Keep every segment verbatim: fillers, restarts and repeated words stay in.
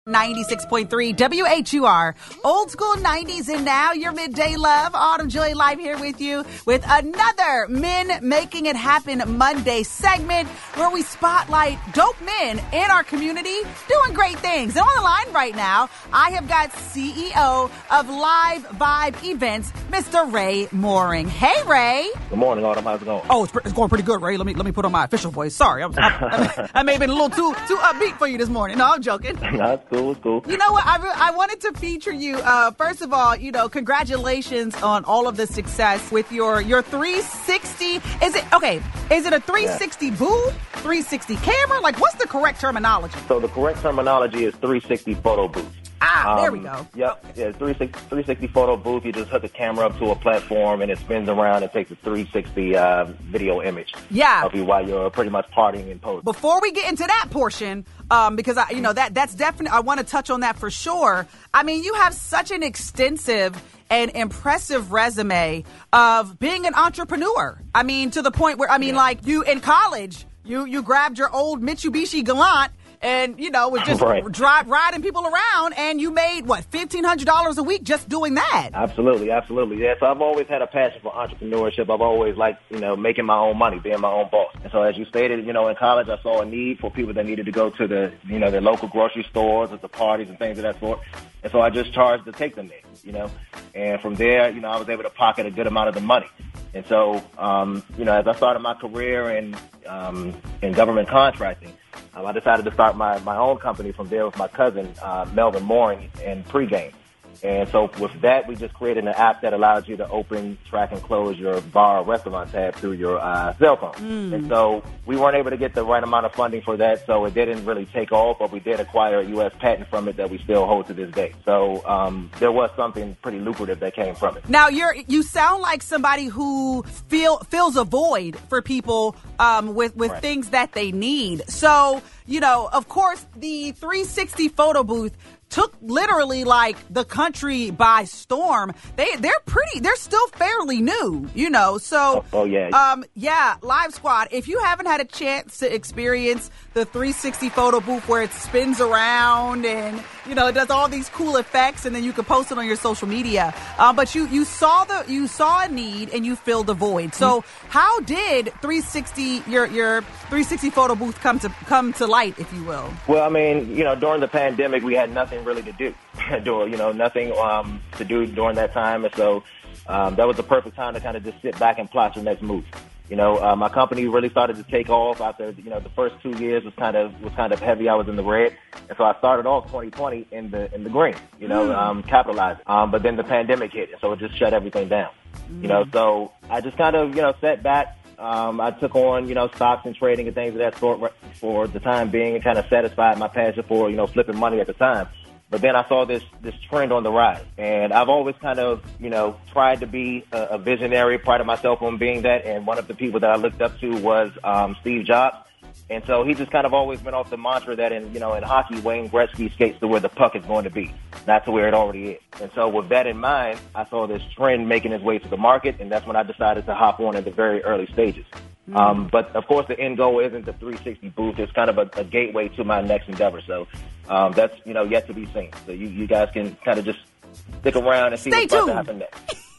ninety-six point three W H U R, old school nineties and now your midday love. Autumn Joy Live here with you with another Men Making It Happen Monday segment where we spotlight dope men in our community doing great things. And on the line right now, I have got C E O of Live Vibe Events, Mister Ray Mooring. Hey, Ray. Good morning, Autumn. How's it going? Oh, it's, it's going pretty good, Ray. Let me let me put on my official voice. Sorry, I, was, I, I, I may have been a little too too upbeat for you this morning. No, I'm joking. That's cool. It's cool. You know what? I, re- I wanted to feature you. Uh, first of all, you know, congratulations on all of the success with your your three sixty. Is it okay? Is it a three sixty yeah. booth, three sixty camera? Like, what's the correct terminology? So the correct terminology is three sixty photo booth. Ah, um, there we go. Yep. Okay. Yeah, three sixty photo booth. You just hook the camera up to a platform and it spins around and takes a three sixty uh, video image yeah. of you while you're pretty much partying and posing. Before we get into that portion, um, because I, you know, that that's definitely, I want to touch on that for sure. I mean, you have such an extensive and impressive resume of being an entrepreneur. I mean, to the point where, I mean, yeah. like you in college, you, you grabbed your old Mitsubishi Galant and, you know, was just right. drive, riding people around, and you made, what, fifteen hundred dollars a week just doing that? Absolutely, absolutely. Yeah, so I've always had a passion for entrepreneurship. I've always liked, you know, making my own money, being my own boss. And so as you stated, you know, in college, I saw a need for people that needed to go to the, you know, their local grocery stores or the parties and things of that sort. And so I just charged to take them there, you know. And from there, you know, I was able to pocket a good amount of the money. And so, um, you know, as I started my career in um, in government contracting, um, I decided to start my, my own company from there with my cousin, uh, Melvin Mooring, in pregame. And so with that, we just created an app that allows you to open, track, and close your bar or restaurant tab through your uh, cell phone. Mm. And so we weren't able to get the right amount of funding for that, so it didn't really take off, but we did acquire a U S patent from it that we still hold to this day. So um, there was something pretty lucrative that came from it. Now, you're you sound like somebody who feel fills a void for people um, with, with right. things that they need. So, you know, of course, the three sixty photo booth took literally like the country by storm. They they're pretty they're still fairly new, you know. So oh, oh yeah. Um yeah, Live Squad, if you haven't had a chance to experience the three sixty photo booth where it spins around and, you know, it does all these cool effects and then you can post it on your social media. Um but you you saw the you saw a need and you filled the void. So mm-hmm. how did three sixty your your three sixty photo booth come to come to light, if you will? Well, I mean, you know, during the pandemic we had nothing really to do, do you know, nothing um, to do during that time. And so um, that was the perfect time to kind of just sit back and plot your next move. You know, uh, my company really started to take off after, you know, the first two years was kind of was kind of heavy. I was in the red. And so I started off twenty twenty in the in the green, you know, mm. um, capitalized. Um, but then the pandemic hit, and so it just shut everything down. Mm. You know, so I just kind of, you know, sat back. Um, I took on, you know, stocks and trading and things of that sort for the time being and kind of satisfied my passion for, you know, flipping money at the time. But then I saw this this trend on the rise, and I've always kind of, you know, tried to be a, a visionary, prided myself on being that. And one of the people that I looked up to was um, Steve Jobs. And so he just kind of always went off the mantra that in, you know, in hockey, Wayne Gretzky skates to where the puck is going to be, not to where it already is. And so with that in mind, I saw this trend making its way to the market, and that's when I decided to hop on in the very early stages. Mm. Um, but, of course, the end goal isn't the three sixty booth. It's kind of a, a gateway to my next endeavor. So um, that's, you know, yet to be seen. So you, you guys can kind of just stick around and see Stay what's tuned. about to happen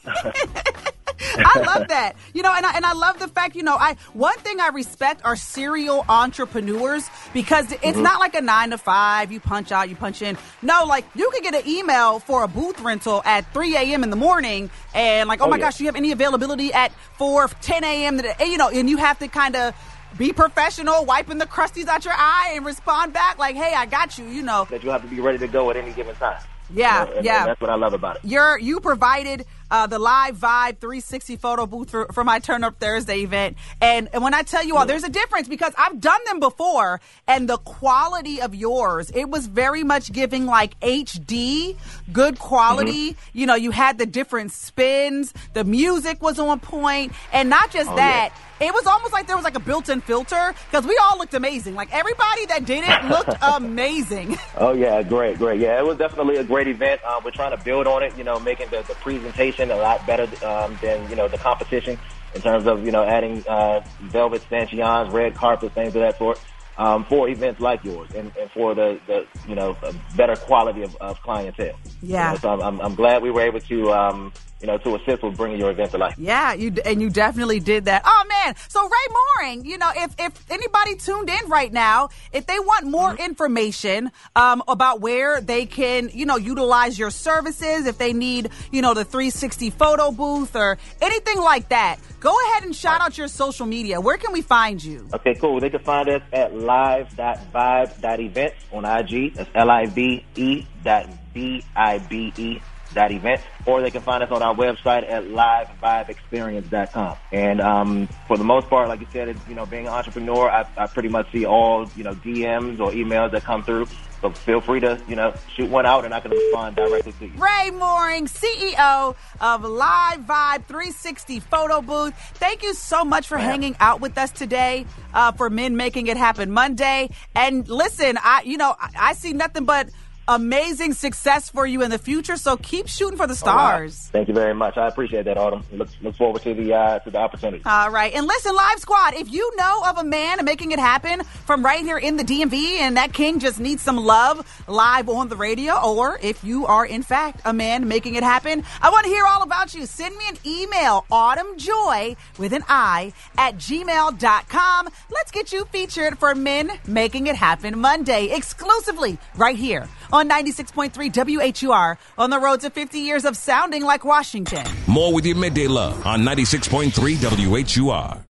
next. I love that. You know, and I, and I love the fact, you know, I one thing I respect are serial entrepreneurs, because it's mm-hmm. not like a nine to five, you punch out, you punch in. No, like you could get an email for a booth rental at three a.m. in the morning and like, oh, oh my yeah. gosh, do you have any availability at four, ten a.m. You know, and you have to kind of be professional, wiping the crusties out your eye and respond back like, hey, I got you, you know. That you have to be ready to go at any given time. Yeah, you know, and, yeah. And that's what I love about it. You're, you provided uh, the Live Vibe three sixty photo booth for, for my Turn Up Thursday event. And, and when I tell you all, there's a difference because I've done them before, and the quality of yours, it was very much giving like H D, good quality. Mm-hmm. You know, you had the different spins, the music was on point, and not just oh, that. Yeah. It was almost like there was like a built-in filter because we all looked amazing. Like everybody that did it looked amazing. Oh, yeah. Great, great. Yeah, it was definitely a great event. Uh, we're trying to build on it, you know, making the, the presentation a lot better um, than, you know, the competition in terms of, you know, adding uh, velvet stanchions, red carpet, things of that sort. um, for events like yours and, and for the, the, you know, a better quality of, of clientele. Yeah. You know, so I'm, I'm, I'm glad we were able to, um, you know, to assist with bringing your event to life. Yeah, you and you definitely did that. Oh, man. So, Ray Mooring, you know, if, if anybody tuned in right now, if they want more mm-hmm. information um, about where they can, you know, utilize your services, if they need, you know, the three sixty photo booth or anything like that, go ahead and shout out your social media. Where can we find you? Okay, cool. They can find us at live dot vibe dot events on I G. That's L I V E dot B I B E. That event, or they can find us on our website at live vibe experience dot com. And um, for the most part, like you said, it's, you know, being an entrepreneur, I, I pretty much see all, you know, D Ms or emails that come through. So feel free to, you know, shoot one out and I can respond directly to you. Ray Mooring, C E O of Live Vibe three sixty Photo Booth. Thank you so much for yeah. hanging out with us today uh, for Men Making It Happen Monday. And listen, I, you know, I, I see nothing but amazing success for you in the future. So keep shooting for the stars. Right. Thank you very much. I appreciate that, Autumn. Look, look forward to the uh, to the opportunity. All right. And listen, Live Squad, if you know of a man making it happen from right here in the D M V and that king just needs some love live on the radio, or if you are, in fact, a man making it happen, I want to hear all about you. Send me an email, autumnjoy with an I at gmail dot com. Let's get you featured for Men Making It Happen Monday, exclusively right here on ninety-six point three W H U R, on the road to fifty years of sounding like Washington. More with your Midday Love on ninety-six point three W H U R.